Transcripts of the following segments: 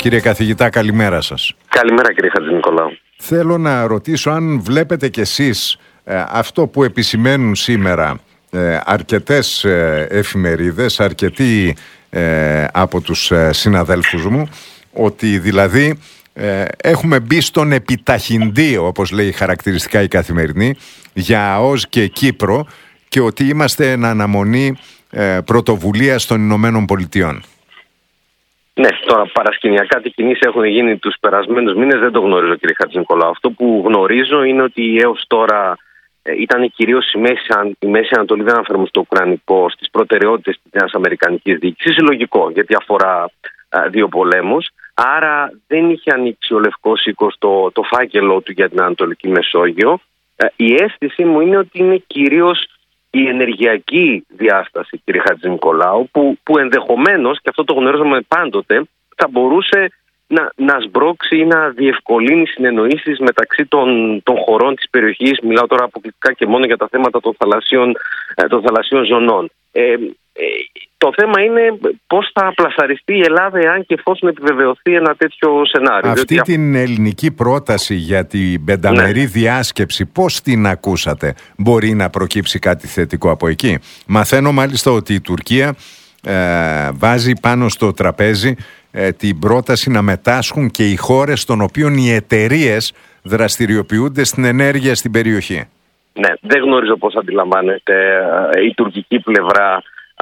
Κύριε καθηγητά, καλημέρα σας. Καλημέρα κύριε Χατζηνικολάου. Θέλω να ρωτήσω αν βλέπετε κι εσείς αυτό που επισημαίνουν σήμερα αρκετές εφημερίδες, αρκετοί από τους συναδέλφους μου, ότι δηλαδή έχουμε μπει στον επιταχυντή, όπως λέει χαρακτηριστικά η Καθημερινή, για ΑΟΣ και Κύπρο, και ότι είμαστε εν αναμονή πρωτοβουλίας των Ηνωμένων Πολιτειών. Ναι, τώρα παρασκηνιακά τι κινήσεις έχουν γίνει τους περασμένους μήνες δεν το γνωρίζω κύριε Χατζηνικολάου. Αυτό που γνωρίζω είναι ότι έως τώρα ήταν κυρίως η Μέση Ανατολή, δεν αναφέρομαι στο Ουκρανικό, στις προτεραιότητες της νέας Αμερικανικής διοίκησης. Λογικό, γιατί αφορά δύο πολέμους. Άρα δεν είχε ανοίξει ο Λευκός Οίκος το φάκελο του για την Ανατολική Μεσόγειο. Η αίσθηση μου είναι ότι είναι κυρίως η ενεργειακή διάσταση, κύριε Χατζηνικολάου, που ενδεχομένως, και αυτό το γνωρίζουμε πάντοτε, θα μπορούσε να σμπρώξει ή να διευκολύνει συνεννοήσεις μεταξύ των χωρών της περιοχής. Μιλάω τώρα αποκλειστικά και μόνο για τα θέματα των θαλασσίων ζωνών. Το θέμα είναι πώς θα πλασαριστεί η Ελλάδα εάν και εφόσον επιβεβαιωθεί ένα τέτοιο σενάριο. Αυτή την ελληνική πρόταση για την πενταμερή διάσκεψη, πώς την ακούσατε? Μπορεί να προκύψει κάτι θετικό από εκεί? Μαθαίνω μάλιστα ότι η Τουρκία βάζει πάνω στο τραπέζι την πρόταση να μετάσχουν και οι χώρες των οποίων οι εταιρείες δραστηριοποιούνται στην ενέργεια στην περιοχή. Ναι, δεν γνωρίζω πώς αντιλαμβάνεται η τουρκική πλευρά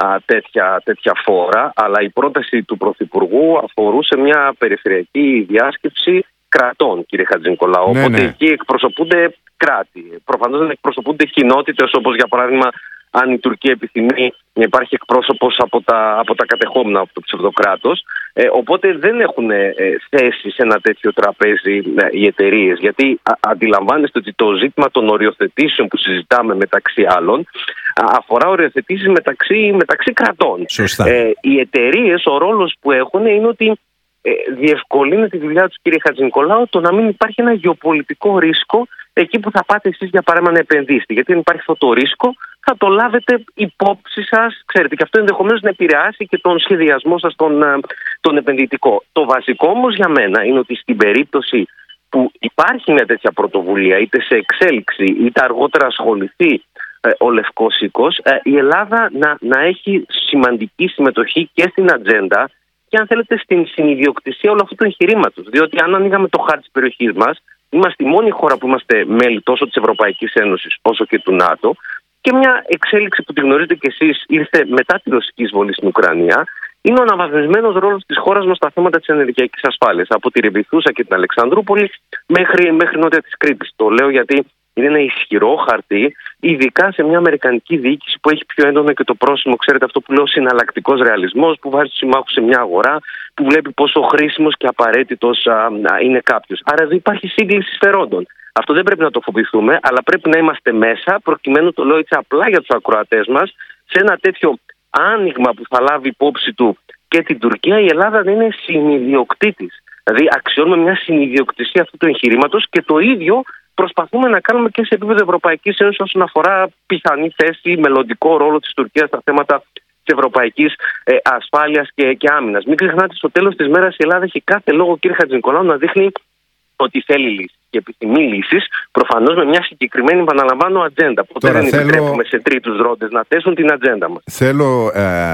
τέτοια φόρα, αλλά η πρόταση του Πρωθυπουργού αφορούσε μια περιφερειακή διάσκεψη κρατών, κύριε Χατζηνικολάου. Οπότε εκεί εκπροσωπούνται κράτη. Προφανώς δεν εκπροσωπούνται κοινότητες, όπως για παράδειγμα αν η Τουρκία επιθυμεί να υπάρχει εκπρόσωπος από τα κατεχόμενα, από το ψευδοκράτος. Οπότε δεν έχουν θέση σε ένα τέτοιο τραπέζι οι εταιρείες. Γιατί αντιλαμβάνεστε ότι το ζήτημα των οριοθετήσεων που συζητάμε μεταξύ άλλων αφορά οριοθετήσεις μεταξύ κρατών. Οι εταιρείες, ο ρόλος που έχουν είναι ότι διευκολύνει τη δουλειά τους, κύριε Χατζηνικολάου, το να μην υπάρχει ένα γεωπολιτικό ρίσκο εκεί που θα πάτε εσείς για παράδειγμα να επενδύσετε. Γιατί αν υπάρχει αυτό το ρίσκο, θα το λάβετε υπόψη σας, ξέρετε, και αυτό ενδεχομένως να επηρεάσει και τον σχεδιασμό σας τον επενδυτικό. Το βασικό όμως για μένα είναι ότι στην περίπτωση που υπάρχει μια τέτοια πρωτοβουλία, είτε σε εξέλιξη, είτε αργότερα ασχοληθεί ο Λευκός Οίκος, η Ελλάδα να έχει σημαντική συμμετοχή και στην ατζέντα και αν θέλετε στην συνιδιοκτησία όλου αυτού του εγχειρήματος. Διότι αν ανοίγαμε το χάρτη της περιοχής μας, είμαστε η μόνη χώρα που είμαστε μέλη τόσο της Ευρωπαϊκής Ένωσης όσο και του ΝΑΤΟ, και μια εξέλιξη που τη γνωρίζετε κι εσείς ήρθε μετά τη ρωσική εισβολή στην Ουκρανία, είναι ο αναβαθμισμένος ρόλος της χώρας μας στα θέματα της ενεργειακής ασφάλειας. Από τη Ρεβιθούσα και την Αλεξανδρούπολη μέχρι νότια της Κρήτης. Το λέω γιατί είναι ένα ισχυρό χαρτί, ειδικά σε μια αμερικανική διοίκηση που έχει πιο έντονο και το πρόσημο, ξέρετε, αυτό που λέω συναλλακτικός ρεαλισμός, που βάζει τους συμμάχους σε μια αγορά, που βλέπει πόσο χρήσιμος και απαραίτητος είναι κάποιος. Άρα δεν υπάρχει σύγκληση συμφερόντων. Αυτό δεν πρέπει να το φοβηθούμε, αλλά πρέπει να είμαστε μέσα, προκειμένου, το λέω έτσι απλά για τους ακροατές μας, σε ένα τέτοιο άνοιγμα που θα λάβει υπόψη του και την Τουρκία, η Ελλάδα δεν είναι συνιδιοκτήτης. Δηλαδή, αξιώνουμε μια συνιδιοκτησία αυτού του εγχειρήματος και το ίδιο προσπαθούμε να κάνουμε και σε επίπεδο Ευρωπαϊκής Ένωσης όσον αφορά πιθανή θέση, μελλοντικό ρόλο της Τουρκίας στα θέματα της ευρωπαϊκής ασφάλειας και άμυνας. Μην ξεχνάτε, στο τέλος της μέρας η Ελλάδα έχει κάθε λόγο, κύριε Χατζηνικολάου, να δείχνει ότι θέλει λύσεις και επιθυμεί λύσεις, προφανώς με μια συγκεκριμένη, επαναλαμβάνω, ατζέντα. Ποτέ δεν επιτρέπουμε σε τρίτους δρόντες να θέσουν την ατζέντα μας. Θέλω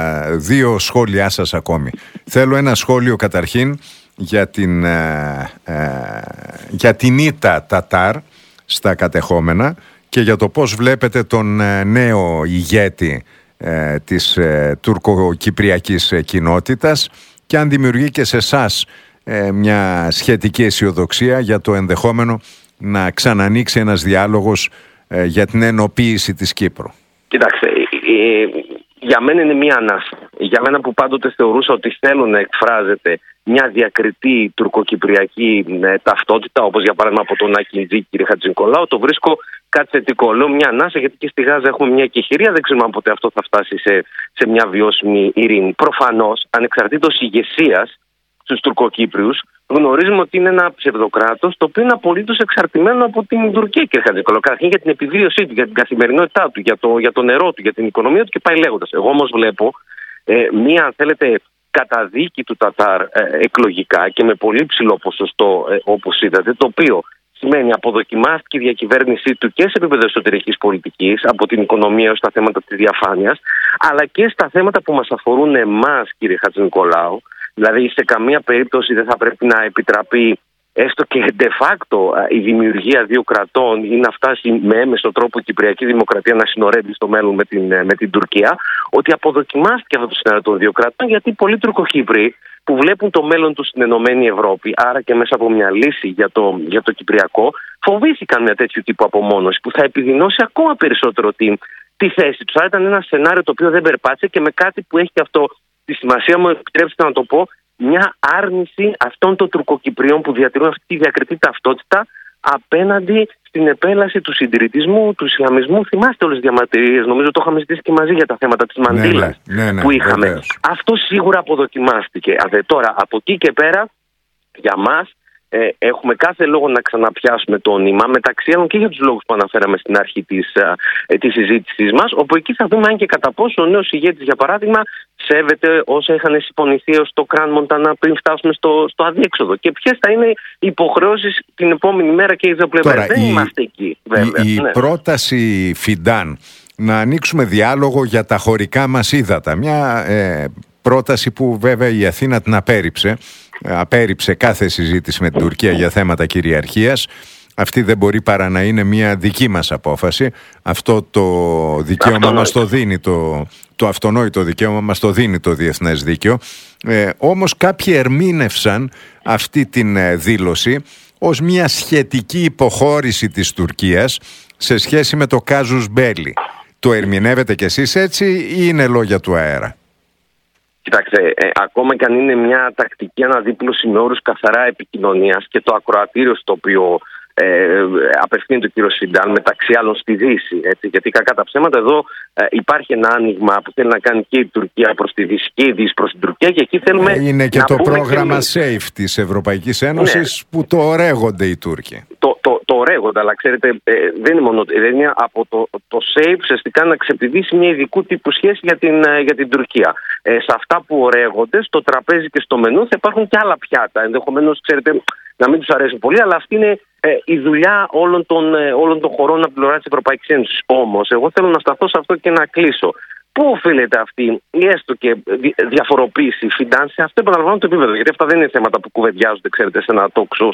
δύο σχόλιά σας ακόμη. Θέλω ένα σχόλιο καταρχήν για την ήττα Τατάρ στα κατεχόμενα και για το πώς βλέπετε τον νέο ηγέτη της τουρκοκυπριακής κοινότητας και αν δημιουργεί και σε εσάς μια σχετική αισιοδοξία για το ενδεχόμενο να ξανανοίξει ένας διάλογος για την ενοποίηση της Κύπρου. Κοιτάξτε, για μένα είναι μια ανάσα. Για μένα που πάντοτε θεωρούσα ότι θέλω να εκφράζεται μια διακριτή τουρκοκυπριακή ταυτότητα, όπως για παράδειγμα από τον Ακιντζή, κύριε Χατζηνικολάου, το βρίσκω κάτι θετικό. Λέω μια ανάσα γιατί και στη Γάζα έχουμε μια εκεχηρία, δεν ξέρουμε αν ποτέ αυτό θα φτάσει σε μια βιώσιμη ειρήνη. Προφανώς, ανεξαρτήτως ηγεσίας στους Τουρκοκύπριους, γνωρίζουμε ότι είναι ένα ψευδοκράτος το οποίο είναι απολύτως εξαρτημένο από την Τουρκία, κύριε Χατζηνικολάου. Καταρχήν για την επιβίωσή του, για την καθημερινότητά του, για το νερό του, για την οικονομία του και πάει λέγοντας. Εγώ όμως βλέπω μία, αν θέλετε, καταδίκη του Τατάρ εκλογικά και με πολύ ψηλό ποσοστό, όπως είδατε, το οποίο σημαίνει αποδοκιμάστηκε η διακυβέρνησή του και σε επίπεδο εσωτερικής πολιτικής, από την οικονομία ως τα θέματα της διαφάνειας, αλλά και στα θέματα που μας αφορούν εμάς, κύριε Χατζηνικολάου. Δηλαδή, σε καμία περίπτωση δεν θα πρέπει να επιτραπεί έστω και de facto η δημιουργία δύο κρατών ή να φτάσει με έμεσο τρόπο η Κυπριακή Δημοκρατία να συνορεύει στο μέλλον με την Τουρκία, ότι αποδοκιμάστηκε αυτό το σενάριο των δύο κρατών, γιατί πολλοί Τουρκοκύπροι που βλέπουν το μέλλον τους στην Ενωμένη Ευρώπη, άρα και μέσα από μια λύση για το Κυπριακό, φοβήθηκαν μια τέτοιου τύπου απομόνωση που θα επιδεινώσει ακόμα περισσότερο τη θέση τους. Άρα ήταν ένα σενάριο το οποίο δεν περπάτησε και με κάτι που έχει και αυτό τη σημασία, μου επιτρέψτε να το πω, μια άρνηση αυτών των Τουρκοκυπρίων που διατηρούν αυτή τη διακριτή ταυτότητα απέναντι στην επέλαση του συντηρητισμού, του Ισλαμισμού. Θυμάστε όλες τις διαμαρτυρίες, νομίζω το είχαμε ζητήσει και μαζί για τα θέματα της Μαντήλας που είχαμε. Βεβαίως. Αυτό σίγουρα αποδοκιμάστηκε. Τώρα, από εκεί και πέρα, για μας, έχουμε κάθε λόγο να ξαναπιάσουμε το νήμα, μεταξύ άλλων και για τους λόγους που αναφέραμε στην αρχή της συζήτησής μας, όπου εκεί θα δούμε αν και κατά πόσο ο νέος ηγέτης, για παράδειγμα, σέβεται όσα είχαν συμφωνηθεί ως το Κραν Μοντανά πριν φτάσουμε στο αδιέξοδο και ποιες θα είναι οι υποχρεώσεις την επόμενη μέρα και οι δύο πλευρές. Δεν είμαστε εκεί, βέβαια. Η πρόταση Φιντάν να ανοίξουμε διάλογο για τα χωρικά μας ύδατα, μια πρόταση που βέβαια η Αθήνα την απέρριψε κάθε συζήτηση με την Τουρκία για θέματα κυριαρχίας. Αυτή δεν μπορεί παρά να είναι μια δική μας απόφαση. Αυτό το δικαίωμα μας το δίνει, το αυτονόητο δικαίωμα μας το δίνει το διεθνές δίκαιο. Όμως κάποιοι ερμήνευσαν αυτή την δήλωση ως μια σχετική υποχώρηση της Τουρκίας σε σχέση με το κάζους μπέλι. Το ερμηνεύετε κι εσείς έτσι ή είναι λόγια του αέρα? Κοιτάξτε, ακόμα και αν είναι μια τακτική αναδίπλωση με όρους καθαρά επικοινωνίας και το ακροατήριο στο οποίο απευθύνεται ο κύριος Φιντάν, μεταξύ άλλων στη Δύση, έτσι, γιατί κακά τα ψέματα εδώ υπάρχει ένα άνοιγμα που θέλει να κάνει και η Τουρκία προς τη Δύση και η Δύση προς την Τουρκία και εκεί θέλουμε είναι και το πρόγραμμα SAFE της Ευρωπαϊκής Ένωσης, ναι, που το ορέγονται οι Τούρκοι. Το ορέγονται, αλλά ξέρετε, δεν είναι μόνο δεν είναι από το SAFE ουσιαστικά να ξεπηδήσει μια ειδικού τύπου σχέση για την Τουρκία. Σε αυτά που ορέγονται, στο τραπέζι και στο μενού θα υπάρχουν και άλλα πιάτα. Ενδεχομένως, ξέρετε, να μην τους αρέσουν πολύ, αλλά αυτή είναι η δουλειά όλων των χωρών από την πλευρά της Ευρωπαϊκής Ένωσης. Όμως, εγώ θέλω να σταθώ σε αυτό και να κλείσω. Πού οφείλεται αυτή η έστω και διαφοροποίηση Φιντάν σε αυτό, επαναλαμβάνω, το επίπεδο? Γιατί αυτά δεν είναι θέματα που κουβεντιάζονται, ξέρετε, σε ένα talk show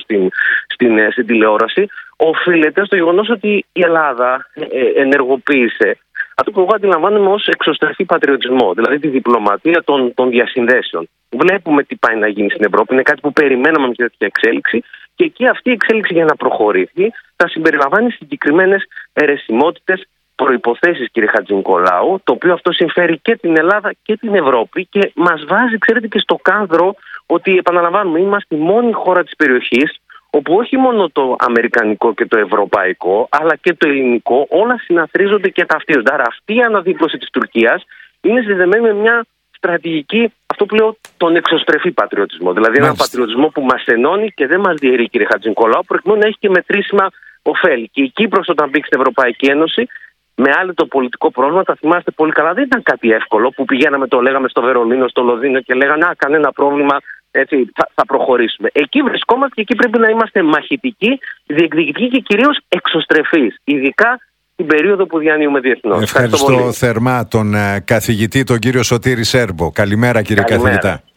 στην τηλεόραση. Οφείλεται στο γεγονός ότι η Ελλάδα ενεργοποίησε αυτό που εγώ αντιλαμβάνομαι ως εξωστρεφή πατριωτισμό, δηλαδή τη διπλωματία των διασυνδέσεων. Βλέπουμε τι πάει να γίνει στην Ευρώπη, είναι κάτι που περιμέναμε μια τέτοια εξέλιξη και εκεί αυτή η εξέλιξη για να προχωρήσει θα συμπεριλαμβάνει συγκεκριμένες αιρεσιμότητες, προϋποθέσεις, κύριε Χατζηνικολάου, το οποίο αυτό συμφέρει και την Ελλάδα και την Ευρώπη και μας βάζει, ξέρετε, και στο κάδρο ότι, επαναλαμβάνουμε, είμαστε η μόνη χώρα της περιοχής όπου όχι μόνο το αμερικανικό και το ευρωπαϊκό, αλλά και το ελληνικό, όλα συναθρίζονται και ταυτίζονται. Άρα αυτή η αναδίπλωση της Τουρκίας είναι συνδεδεμένη με μια στρατηγική, αυτό που λέω, τον εξωστρεφή πατριωτισμό. Δηλαδή έναν πατριωτισμό που μας ενώνει και δεν μας διαιρεί, κύριε Χατζηνικολάου, προκειμένου να έχει και μετρήσιμα ωφέλη. Και η Κύπρος, όταν μπήκε στην Ευρωπαϊκή Ένωση, με άλλο το πολιτικό πρόβλημα, τα θυμάστε πολύ καλά, δεν ήταν κάτι εύκολο που πηγαίναμε, το λέγαμε στο Βερολίνο, στο Λονδίνο και λέγανε κανένα πρόβλημα, έτσι, θα προχωρήσουμε. Εκεί βρισκόμαστε και εκεί πρέπει να είμαστε μαχητικοί, διεκδικητικοί και κυρίως εξωστρεφείς, ειδικά την περίοδο που διανύουμε διεθνώς. Ευχαριστώ θερμά τον καθηγητή, τον κύριο Σωτήρη Σέρμπο. Καλημέρα, κύριε καθηγητά.